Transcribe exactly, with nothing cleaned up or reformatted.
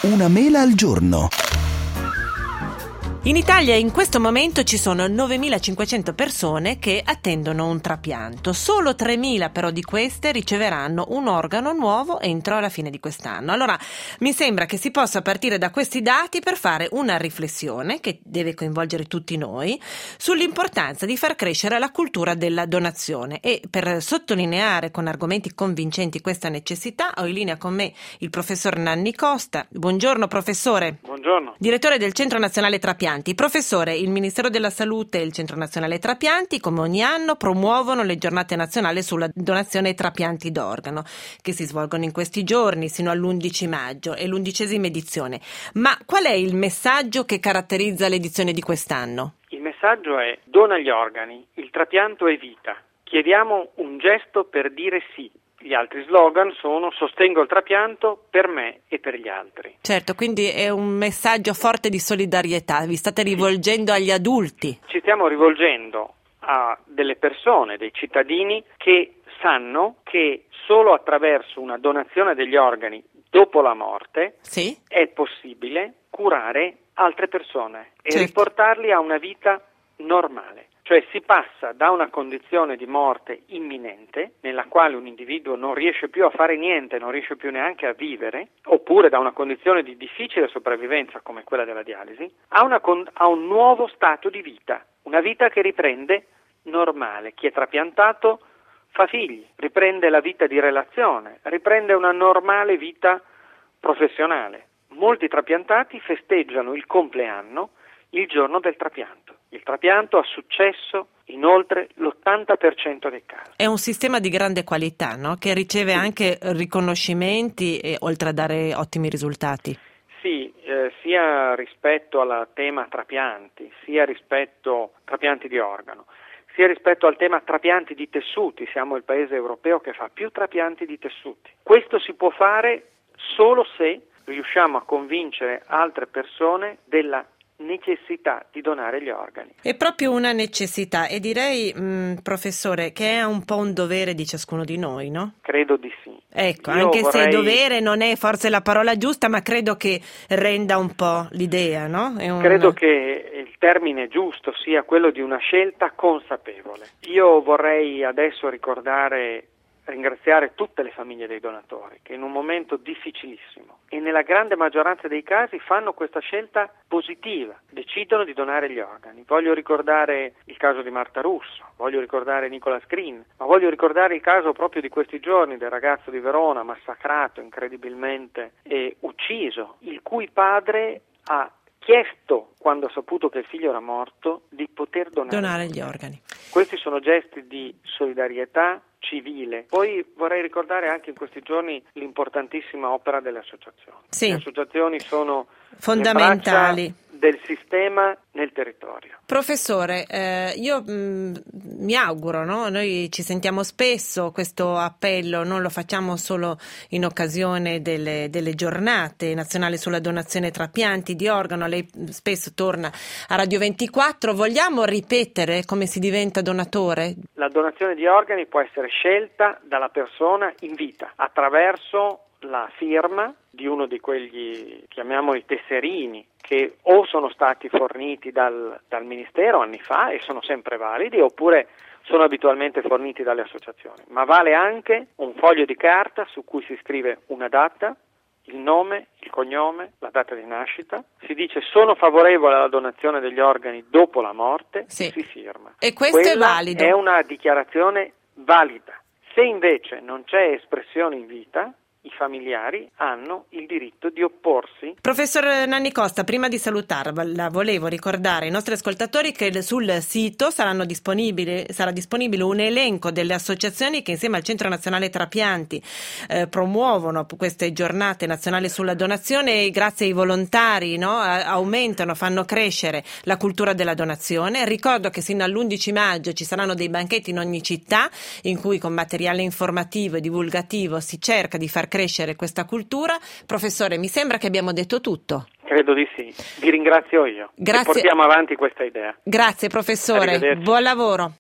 Una mela al giorno. In Italia in questo momento ci sono novemilacinquecento persone che attendono un trapianto. Solo tremila però di queste riceveranno un organo nuovo entro la fine di quest'anno. Allora mi sembra che si possa partire da questi dati per fare una riflessione che deve coinvolgere tutti noi sull'importanza di far crescere la cultura della donazione, e per sottolineare con argomenti convincenti questa necessità ho in linea con me il professor Nanni Costa. Buongiorno professore. Buongiorno. Direttore del Centro Nazionale Trapianti. Professore, il Ministero della Salute e il Centro Nazionale Trapianti, come ogni anno, promuovono le giornate nazionali sulla donazione e trapianti d'organo, che si svolgono in questi giorni sino all'undici maggio, è l'undicesima edizione. Ma qual è il messaggio che caratterizza l'edizione di quest'anno? Il messaggio è: dona gli organi, il trapianto è vita. Chiediamo un gesto per dire sì. Gli altri slogan sono: sostengo il trapianto per me e per gli altri. Certo, quindi è un messaggio forte di solidarietà, vi state rivolgendo agli adulti. Ci stiamo rivolgendo a delle persone, dei cittadini che sanno che solo attraverso una donazione degli organi dopo la morte sì? è possibile curare altre persone e certo. riportarli a una vita normale. Cioè si passa da una condizione di morte imminente, nella quale un individuo non riesce più a fare niente, non riesce più neanche a vivere, oppure da una condizione di difficile sopravvivenza come quella della dialisi, a, una con- a un nuovo stato di vita, una vita che riprende normale. Chi è trapiantato fa figli, riprende la vita di relazione, riprende una normale vita professionale. Molti trapiantati festeggiano il compleanno il giorno del trapianto. Il trapianto ha successo in oltre l'ottanta per cento dei casi. È un sistema di grande qualità, no? Che riceve sì. anche riconoscimenti e oltre a dare ottimi risultati. Sì, eh, sia rispetto al tema trapianti, sia rispetto trapianti di organo, sia rispetto al tema trapianti di tessuti. Siamo il paese europeo che fa più trapianti di tessuti. Questo si può fare solo se riusciamo a convincere altre persone della necessità di donare gli organi. È proprio una necessità e direi, mh, professore, che è un po' un dovere di ciascuno di noi, no? Credo di sì. Ecco, Io anche vorrei... se dovere non è forse la parola giusta, ma credo che renda un po' l'idea, no? È un... Credo che il termine giusto sia quello di una scelta consapevole. Io vorrei adesso ricordare ringraziare tutte le famiglie dei donatori che in un momento difficilissimo e nella grande maggioranza dei casi fanno questa scelta positiva, decidono di donare gli organi. Voglio ricordare il caso di Marta Russo, voglio ricordare Nicola Scrin, ma voglio ricordare il caso proprio di questi giorni del ragazzo di Verona massacrato incredibilmente e ucciso, il cui padre ha chiesto, quando ha saputo che il figlio era morto, di poter donare, donare gli organi. Questi sono gesti di solidarietà civile. Poi vorrei ricordare anche in questi giorni l'importantissima opera delle associazioni. Sì. Le associazioni sono fondamentali del sistema nel territorio. Professore, eh, io mh, mi auguro, no? Noi ci sentiamo spesso, questo appello non lo facciamo solo in occasione delle, delle giornate nazionali sulla donazione trapianti di organo, lei spesso torna a Radio ventiquattro, vogliamo ripetere come si diventa donatore? La donazione di organi può essere scelta dalla persona in vita attraverso la firma di uno di quegli, chiamiamoli tesserini, che o sono stati forniti dal, dal Ministero anni fa e sono sempre validi, oppure sono abitualmente forniti dalle associazioni. Ma vale anche un foglio di carta su cui si scrive una data, il nome, il cognome, la data di nascita, si dice sono favorevole alla donazione degli organi dopo la morte, sì. e si firma. E questo Quella è valido? È una dichiarazione valida. Se invece non c'è espressione in vita, i familiari hanno il diritto di opporsi. Professor Nanni Costa, prima di salutarla volevo ricordare ai nostri ascoltatori che sul sito saranno disponibili, sarà disponibile un elenco delle associazioni che insieme al Centro Nazionale Trapianti eh, promuovono queste giornate nazionali sulla donazione e grazie ai volontari, no, aumentano, fanno crescere la cultura della donazione. Ricordo che sino all'undici maggio ci saranno dei banchetti in ogni città in cui con materiale informativo e divulgativo si cerca di far crescere crescere questa cultura. Professore, mi sembra che abbiamo detto tutto. Credo di sì. Vi ringrazio io. Grazie. E portiamo avanti questa idea. Grazie professore. Buon lavoro.